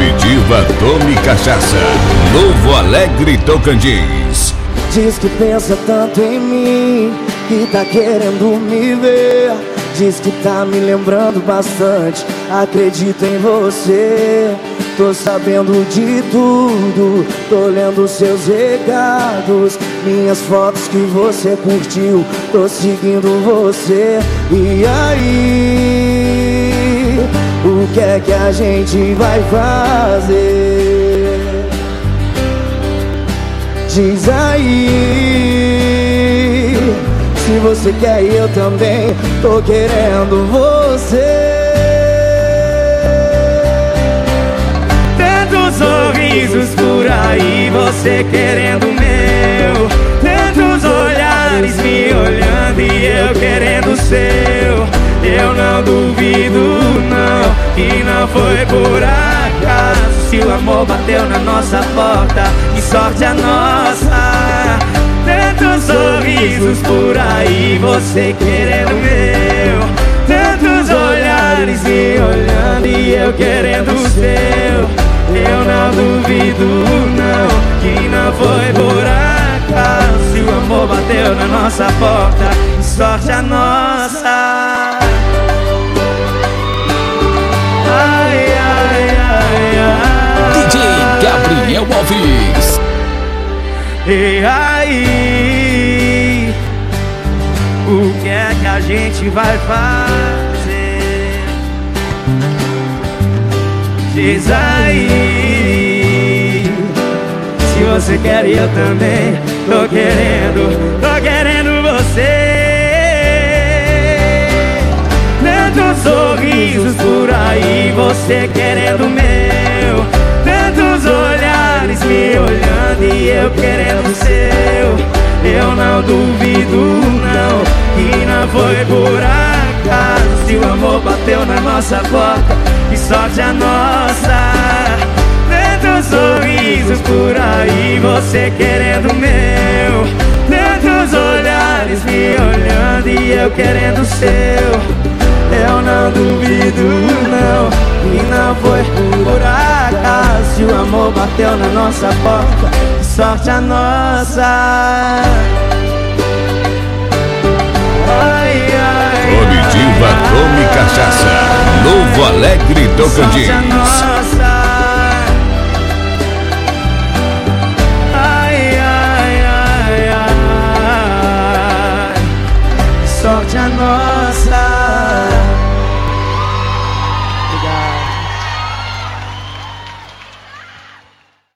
Comitiva Tome Cachaça, Novo Alegre, Tocantins. Diz que pensa tanto em mim, que tá querendo me ver. Diz que tá me lembrando bastante, acredito em você. Tô sabendo de tudo, tô lendo seus recados, minhas fotos que você curtiu, tô seguindo você. E aí, o que é que a gente vai fazer? Diz aí, se você quer eu também tô querendo você. Tantos sorrisos por aí, você querendo o meu. Tantos olhares me olhando e eu querendo o seu. Eu não duvido não, que não foi por acaso. Se o amor bateu na nossa porta, que sorte a nossa. Tantos sorrisos por aí, você querendo o meu. Tantos olhares me olhando e eu querendo o seu. Eu não duvido não, que não foi por acaso. Se o amor bateu na nossa porta, que sorte a nossa. Ai, ai, ai, ai. DJ Gabriel Alves. E aí, o que é que a gente vai fazer? Diz aí, se você quer e eu também tô querendo você. Tantos sorrisos por aí, você querendo o meu. Tantos olhares me olhando e eu querendo o seu. Eu não duvido não, que não foi por acaso. Se o amor bateu na nossa porta, que sorte a nossa. Tantos sorrisos por aí, você querendo o meu. Tantos olhares me olhando e eu querendo o seu. Eu não duvido não, que não foi por acaso. Se o amor bateu na nossa porta, que sorte a nossa. Ai, ai, Comitiva Tome Cachaça, Novo Alegre, Tocantins. sorte a nossa. Ai, ai, ai, ai. Sorte a nossa.